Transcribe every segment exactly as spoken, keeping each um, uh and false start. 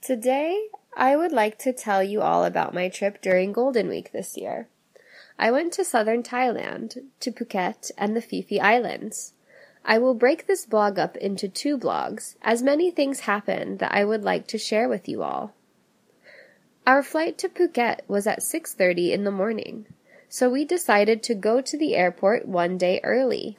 Today, I would like to tell you all about my trip during Golden Week this year. I went to southern Thailand, to Phuket and the Phi Phi Islands. I will break this blog up into two blogs, as many things happened that I would like to share with you all. Our flight to Phuket was at six thirty in the morning, so we decided to go to the airport one day early.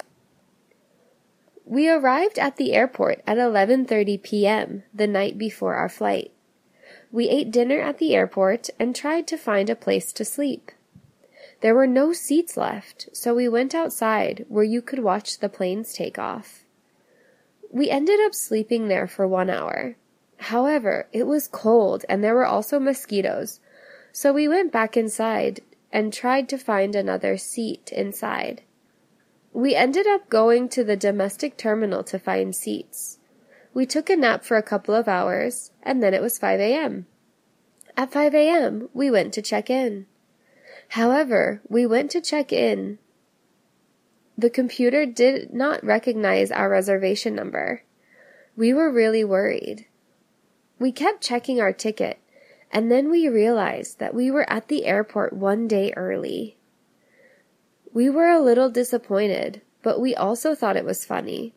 We arrived at the airport at eleven thirty p.m. the night before our flight. We ate dinner at the airport and tried to find a place to sleep. There were no seats left, so we went outside where you could watch the planes take off. We ended up sleeping there for one hour. However, it was cold and there were also mosquitoes, so we went back inside and tried to find another seat inside. We ended up going to the domestic terminal to find seats. We took a nap for a couple of hours, and then it was five a.m. At five a.m., we went to check in. However, we went to check in. The computer did not recognize our reservation number. We were really worried. We kept checking our ticket, and then we realized that we were at the airport one day early. We were a little disappointed, but we also thought it was funny.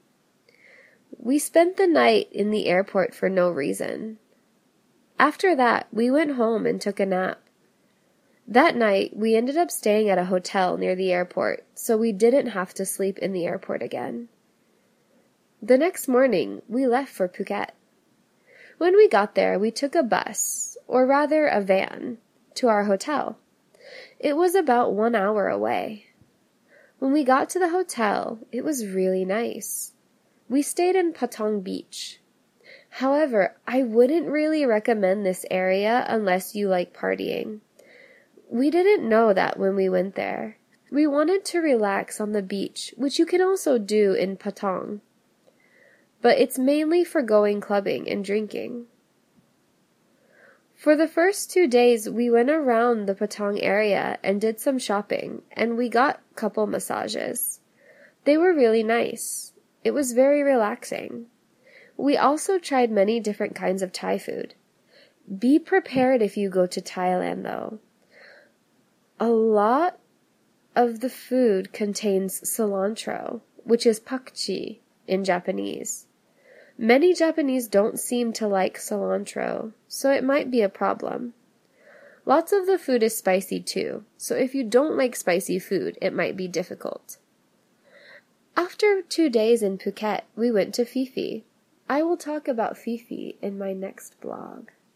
We spent the night in the airport for no reason. After that, we went home and took a nap. That night, we ended up staying at a hotel near the airport, so we didn't have to sleep in the airport again. The next morning, we left for Phuket. When we got there, we took a bus, or rather a van, to our hotel. It was about one hour away. When we got to the hotel, it was really nice. We stayed in Patong Beach. However, I wouldn't really recommend this area unless you like partying. We didn't know that when we went there. We wanted to relax on the beach, which you can also do in Patong. But it's mainly for going clubbing and drinking. For the first two days, we went around the Patong area and did some shopping, and we got a couple massages. They were really nice. It was very relaxing. We also tried many different kinds of Thai food. Be prepared if you go to Thailand, though. A lot of the food contains cilantro, which is pakchi in Japanese. Many Japanese don't seem to like cilantro, so it might be a problem. Lots of the food is spicy too, so if you don't like spicy food, it might be difficult. After two days in Phuket, we went to Phi Phi. I will talk about Phi Phi in my next blog.